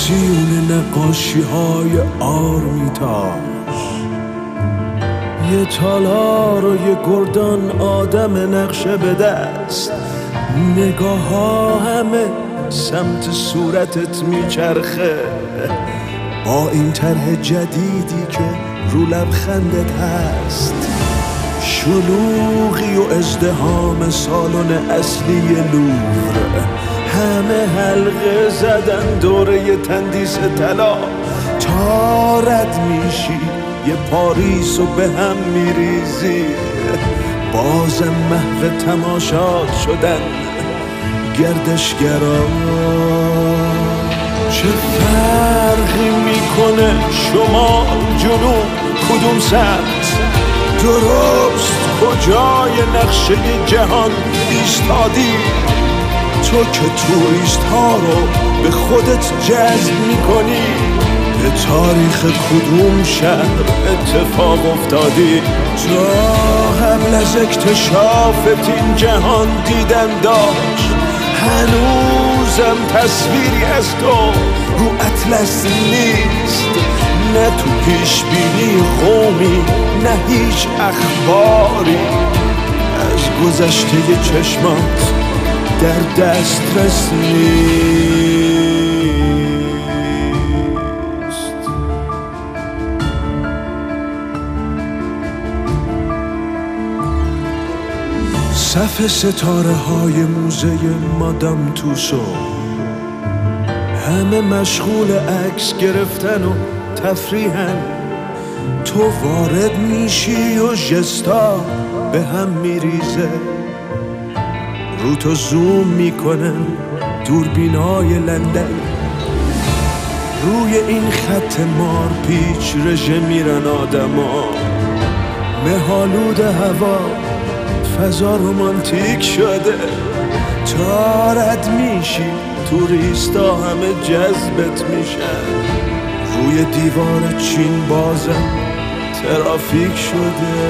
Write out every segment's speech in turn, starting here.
سیون نقاشی های آرمیتاژ، یه تالار و یه گردان آدم نقشه به دست، نگاه ها همه سمت صورتت میچرخه با این طرح جدیدی که رو لبخندت هست. شلوغی و ازدحام سالن اصلی لوور، همه حلقه زدن دوره تندیس طلا. تا رد میشی یه پاریس و به هم میریزی، بازم محو تماشات شدن گردشگرا. چه فرقی میکنه شمال جنوب کدوم سمت؟ درست کجای نقشه جهان ایستادی؟ تو که توریست ها رو به خودت جذب میکنی، به تاریخ کدوم شهر اتفاق افتادی؟ تا قبل از اکتشافت این جهان دیدن داشت، هنوزم تصویری از تو رو اطلس نیست. نه تو پیش بینی قومی، نه هیچ اخباری از گذشته چشمات در دسترس نیست. صف ستاره های موزه مادام توسو، همه مشغول عکس گرفتن و تفریحن. تو وارد میشی و ژستا به هم میریزه، رو تو زوم میکنن دوربینای لندن. روی این خط مار پیچ رژه میرن آدما، مه‌آلود هوا فضا رومانتیک شده. تا رد میشی توریستا همه جذبت میشن، روی دیوار چین بازم ترافیک شده.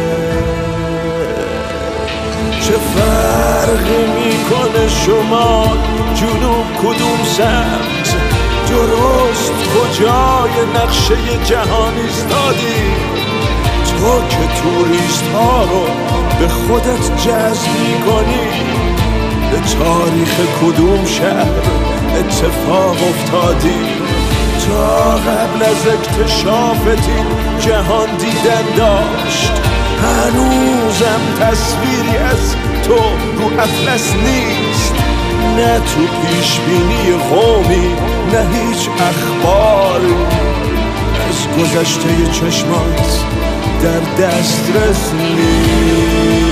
چه فرقی میکنه شمال جنوب کدوم سمت؟ درست کجای نقشه جهان ایستادی؟ تو که توریست ها رو به خودت جذب میکنی، به تاریخ کدوم شهر اتفاق افتادی؟ تا قبل از اکتشافت این جهان دیدن داشت، هنوزم تصویری از تو رو اطلس نیست. نه تو پیش بینی قومی، نه هیچ اخباری از گذشته چشمات در دسترس نیست.